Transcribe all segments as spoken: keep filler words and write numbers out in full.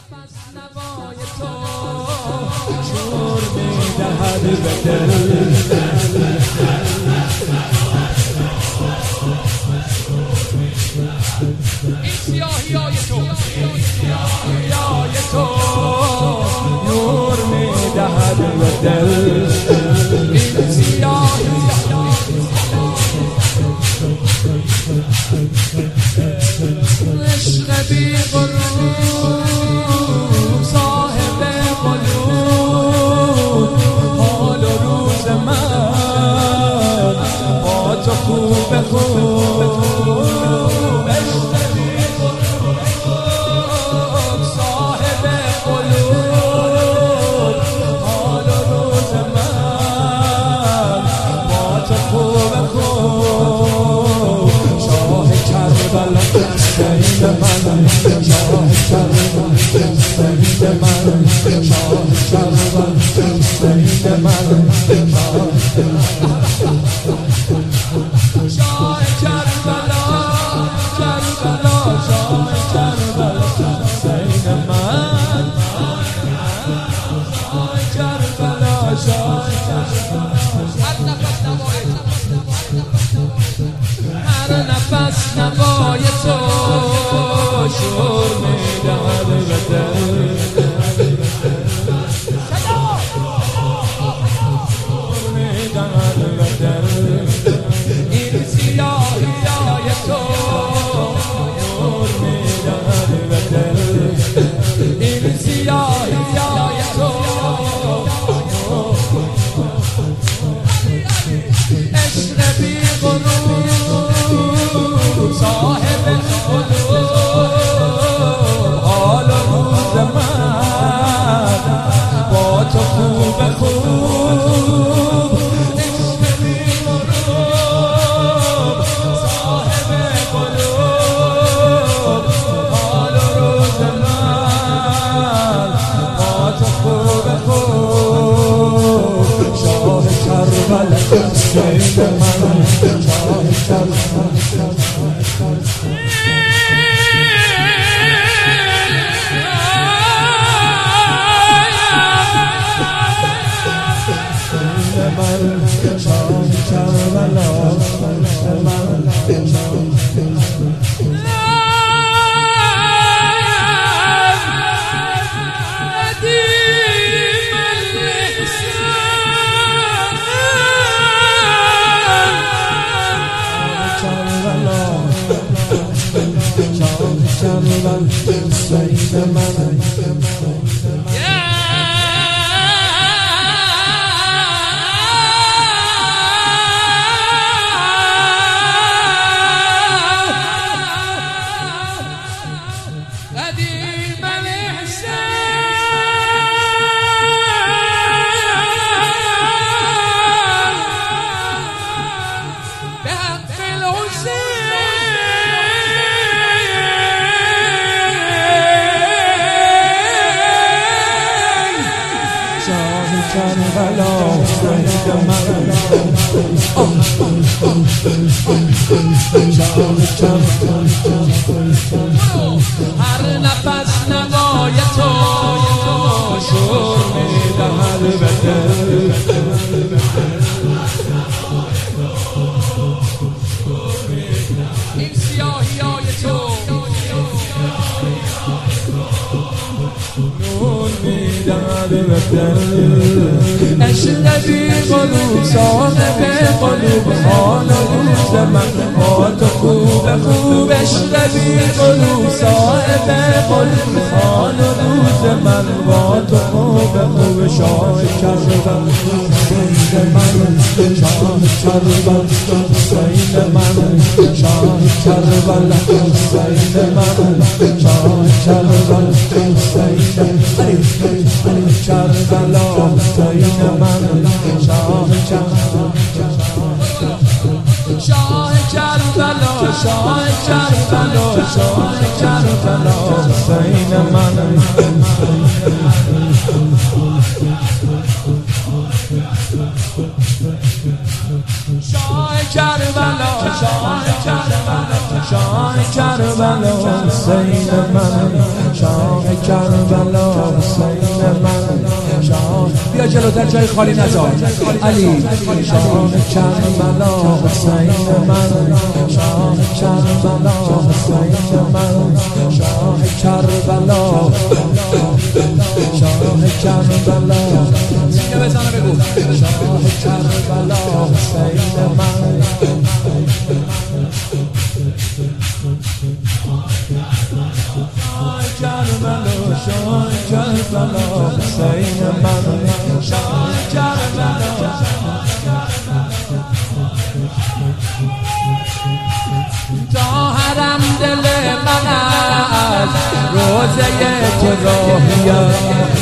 نفس نوای تو شور میدهد به دل. این سیاهیای تو سیاهیای تو نور میدهد به دل. این سیاهی عشق بی غروب صاحب قلوب حال و روز من با تو خوب خوب. عشق بی غروب صاحب قلوب حال و روز من با تو خوب خوب. شاه کربلا سید من، شاه کربلا سید من، شاه کربلا سید من، شاه کربلا کربلا شاه کربلا سید من، شاه کربلا شاه هر نفس نوای تو شور میدهد به دل. شور میدهد به دل. این سیاهیای تو شور میدهد به دل. این سیاهیای تو عشق بی غروب صاحب قلوب حال و روز من با تو خوب خوب. عشق بی غروب صاحب قلوب حال و روز من با تو خوب خوب. شاه کربلا سید من، شاه کربلا کربلا سید من، هر نفس نوای تو شور میدهد به دل. این سیاهیای تو نور میدهد به دل. عشق بی غروب صاحب قلوب حال و روز من با تو خوب خوب. عشق بی غروب صاحب قلوب حال و روز من با تو خوب خوب. شاه کربلا سید من، شاه کربلا سید من، شاه کربلا سید من، شاه کربلا سید کربلا سید من، شاه کربلا شاه کربلا شاه کربلا شاه کربلا سید من. شاه کربلا شاه کربلا شاه کربلا سید من. شاه کربلا حسین من شاه بیا جلوتر جای خالی نذار علی شاه کربلا حسین من شاه کربلا حسین من شاه کربلا شاه کربلا سینه بزنه بگو شاه کربلا حسین من کربلا شاه کربلا حسین من شاه کربلا تا حرم دل من از روزه تو راهیم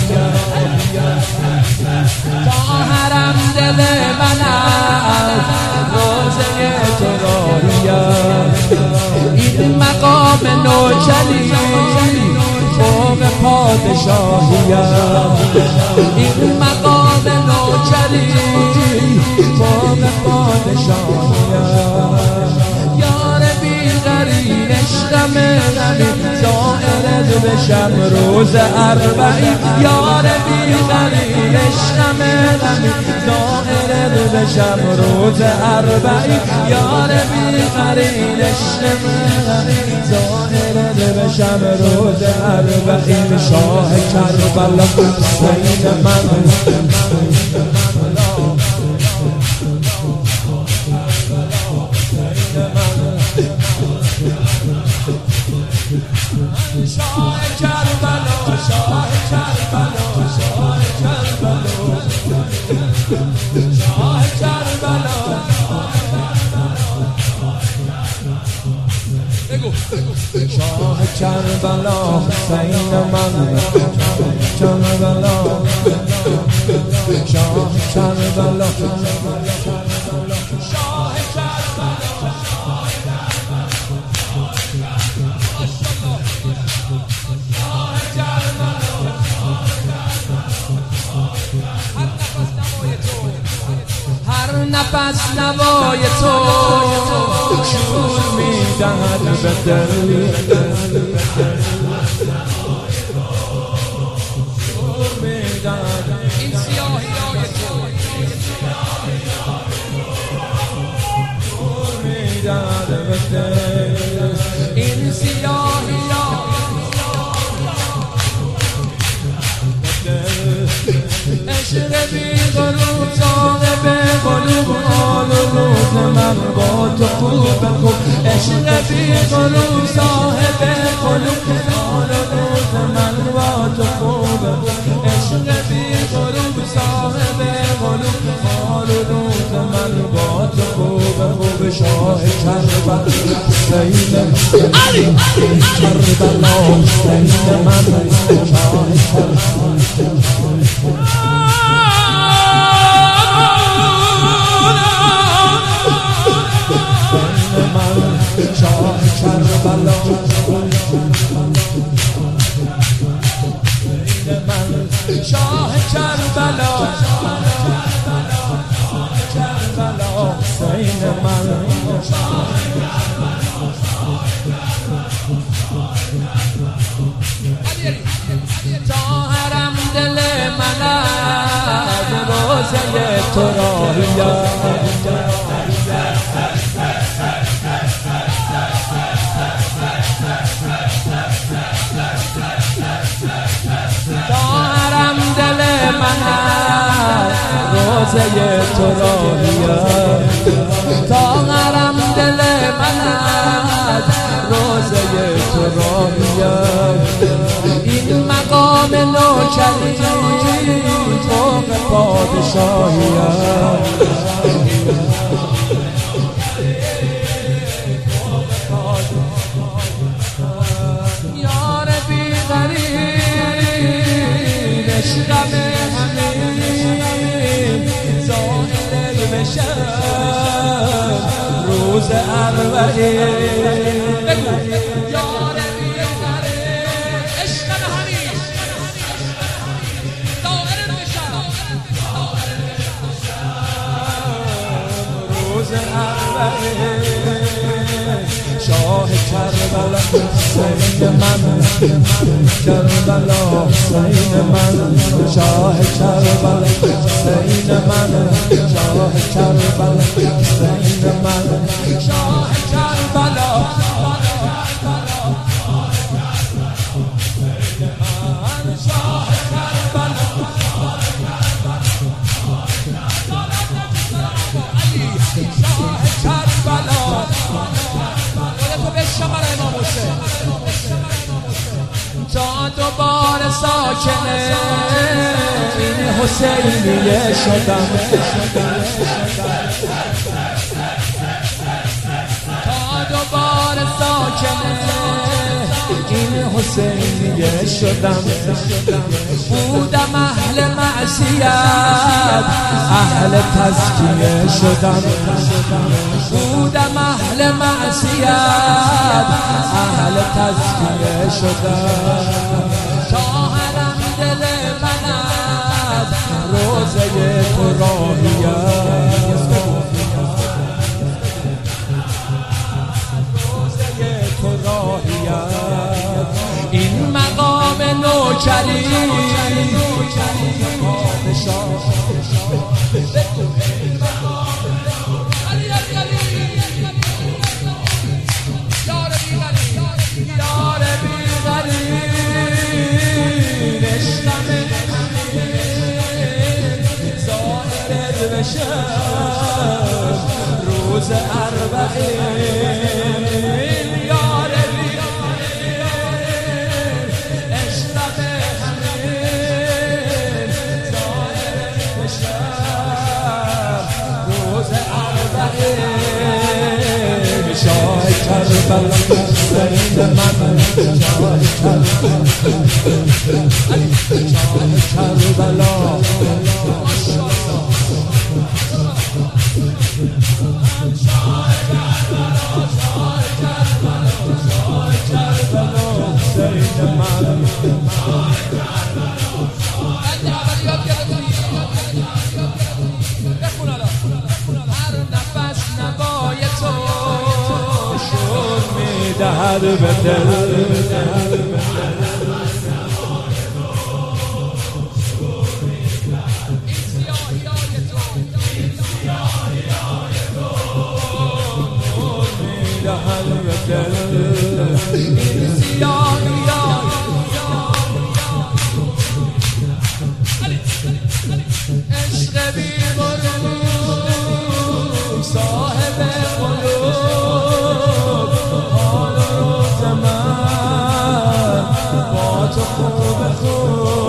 تا حرم دل من از روزه تو راهیم این مقام نوچلی فوق پادشاهیم این مقام نوچلی فوق پادشاهیم یار بی‌غرین عشقم غمی زائرت بشم روز اربعین یار بی‌غرین عشقم غمی زائرت بشم روز اربعین یار بی‌غرین عشقم غمی زائرت بشم روز اربعین شاه کربلا حسین من شاه کربلا شاه کربلا شاه کربلا شاه کربلا بگو شاه کربلا حسین من کربلا شاه کربلا شاه هر نفس نوای تو شور میدهد به دل شور میدهد این سیاهی های تو شور میدهد به دل این سیاهی عشق بی غروب صاحب قلوب حال و روز من با تو خوب خوب عشق بی غروب صاحب قلوب حال و روز من با تو خوب عشق بی غروب صاحب قلوب حال و روز من با تو خوب خوب شاه کربلا حسین علی کربلا حسین من شاه کربلا شاه کربلا شاه کربلا کربلا حسین من تا حرم دل من از روزه تو راهیم تا حرم دل من روزه تو راهیم تا حرم دل من روزه تو راهیم این مقام نوکری فوق پادشاهیم یار بی‌غرین عشقم همین ظاهر بشم روز اربعین یار بی‌غرین عشقم همین ظاهر بشم روز اربعین شاه کربلا حسین من کربلا حسین من شاه کربلا حسین من شاه کربلا حسین من شاه کربلا تا دوباره ساکنه این حسینیه شدم تا دوباره ساکنه این حسینیه شدم بودم اهل معصیت اهل تزکیه شدم بودم اهل معصیت اهل تزکیه شدم شاهرم دل من از روزه تو راهیت روزه تو راهیت این مقام نوکری پادشاه روز اربعین یار بیرین اشرف همین ظاهر بشم روز اربعین شاه کربلا حسین من شاه کربلا هر نفس نوای تو شور میدهد به دل عشق بی غرور صاحب قلوب حال روز من با تو خوب خوب